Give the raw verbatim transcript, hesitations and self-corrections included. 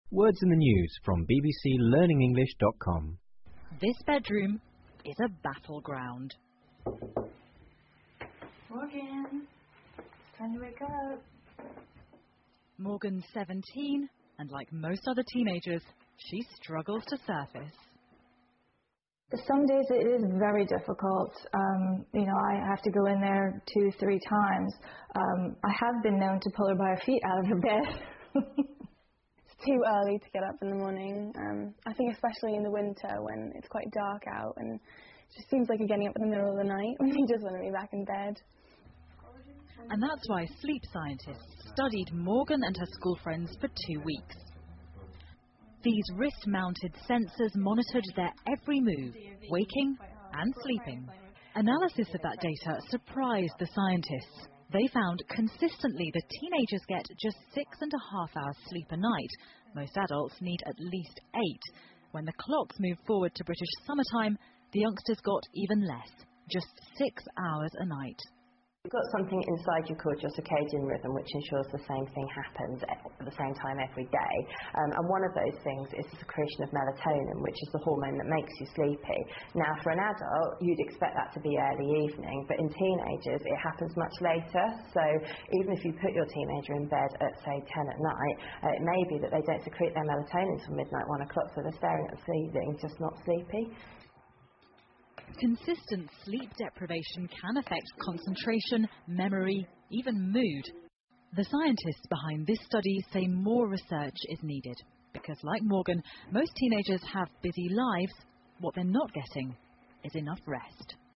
Words in the news from b b c learning english dot com. This bedroom is a battleground. Morgan, it's time to wake up. Morgan's seventeen, and like most other teenagers, she struggles to surface. Some days it is very difficult. Um, you know, I have to go in there two, three times. Um, I have been known to pull her by her feet out of her bed. It's too early to get up in the morning. Um, I think especially in the winter when it's quite dark out and it just seems like you're getting up in the middle of the night when you just want to be back in bed. And that's why sleep scientists studied Morgan and her school friends for two weeks. These wrist-mounted sensors monitored their every move, waking and sleeping. Analysis of that data surprised the scientists. They found consistently that teenagers get just six and a half hours sleep a night. Most adults need at least eight. When the clocks moved forward to British summertime, the youngsters got even less, just six hours a night. You've got something inside you called your circadian rhythm, which ensures the same thing happens at the same time every day. Um, and one of those things is the secretion of melatonin, which is the hormone that makes you sleepy. Now, for an adult, you'd expect that to be early evening, but in teenagers, it happens much later. So even if you put your teenager in bed at, say, ten at night, uh, it may be that they don't secrete their melatonin until midnight, one o'clock, so they're staring at the ceiling, just not sleepy. Consistent sleep deprivation can affect concentration, memory, even mood. The scientists behind this study say more research is needed because, like Morgan, most teenagers have busy lives. What they're not getting is enough rest.